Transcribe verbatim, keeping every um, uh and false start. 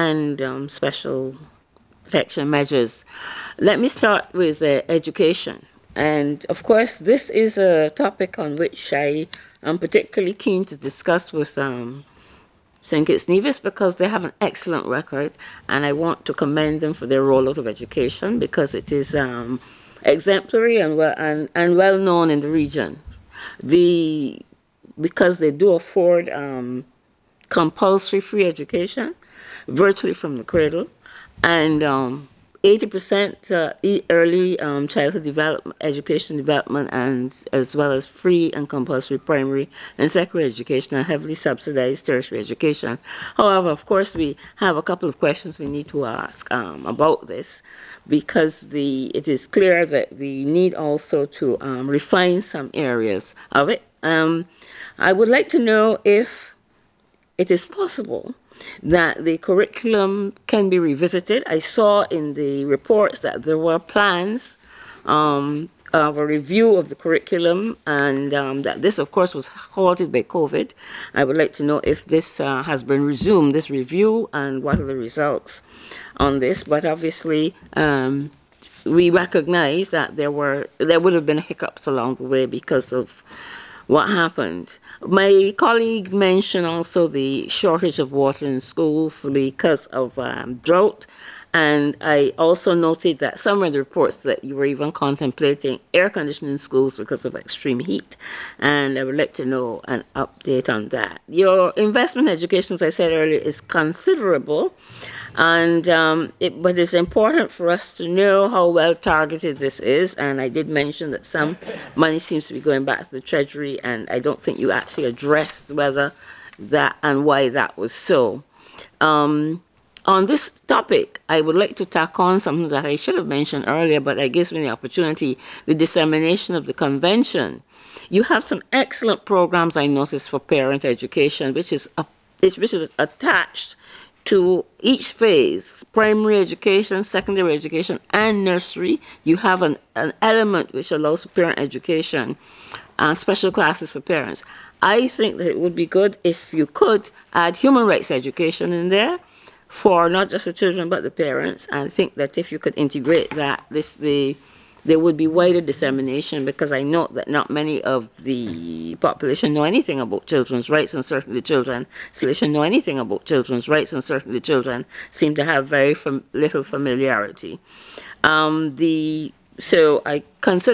and um, special protection measures. Let me start with uh, education. And of course, this is a topic on which I am particularly keen to discuss with um, Saint Kitts Nevis because they have an excellent record, and I want to commend them for their rollout of education because it is um, exemplary and well and, and well known in the region. The because they do afford um, compulsory free education, virtually from the cradle, and um, eighty percent uh, e- early um, childhood development, education development, and as well as free and compulsory primary and secondary education and heavily subsidized tertiary education. However, of course, we have a couple of questions we need to ask um, about this because the it is clear that we need also to um, refine some areas of it. Um, I would like to know if it is possible that the curriculum can be revisited. I saw in the reports that there were plans um, of a review of the curriculum, and um, that this, of course, was halted by COVID. I would like to know if this uh, has been resumed, this review, and what are the results on this. But obviously, um, we recognize that there were there would have been hiccups along the way because of what happened. My colleague mentioned also the shortage of water in schools because of um, drought. And I also noted that some of the reports that you were even contemplating air conditioning in schools because of extreme heat. And I would like to know an update on that. Your investment in education, as I said earlier, is considerable. And um, it, but it's important for us to know how well targeted this is. And I did mention that some money seems to be going back to the Treasury, and I don't think you actually addressed whether that and why that was so. Um, on this topic, I would like to tack on something that I should have mentioned earlier, but it gives me the opportunity: the dissemination of the convention. You have some excellent programs I noticed for parent education, which is a, which is attached to each phase: primary education, secondary education, and nursery. You have an, an element which allows for parent education and special classes for parents. I think that it would be good if you could add human rights education in there for not just the children but the parents. And I think that if you could integrate that, this the there would be wider dissemination, because I know that not many of the population know anything about children's rights, and certainly the children population know anything about children's rights, and certainly the children seem to have very fam- little familiarity. Um, the so I consider